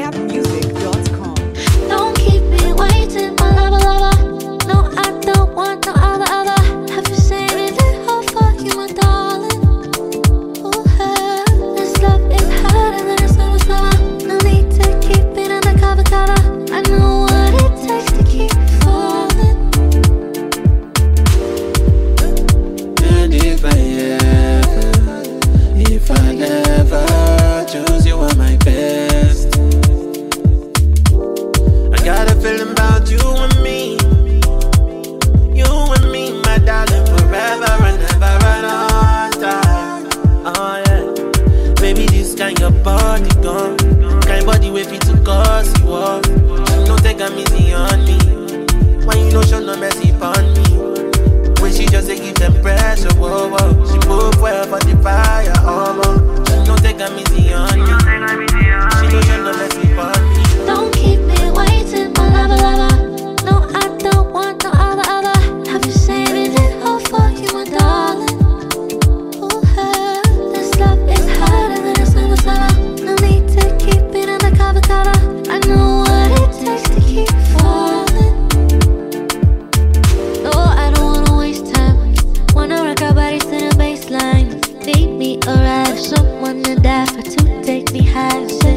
ZambianMusic.com. Don't keep me waiting, my lover, lover. No, I don't want no other. Have you saved it all for you, my darling? Oh, hey, this love is harder than a summer summer. No need to keep it undercover, cover. I know what it takes to keep falling. And if I never choose you, are my best. I got a feeling about you and me. You and me, my darling, forever and ever and all time. Oh yeah, baby, this kind of body gone. Kind body way fit to cause you up. Don't take a easy on me. Why you don't show no mercy upon me? When she just give them pressure, whoa, whoa. She move well for the fire, oh, oh. She don't take a easy on me. She don't show no mercy upon me. Don't keep me waiting, my lover, lover. No, I don't want no other. Have you saved it all for you, my darling? Oh, hey, this love is harder than a summer summer. No need to keep it undercover, cover. I know what it takes to keep falling. No, I don't wanna waste time. Wanna rock our bodies to the baseline. Beat me or I have someone to die for to take me high.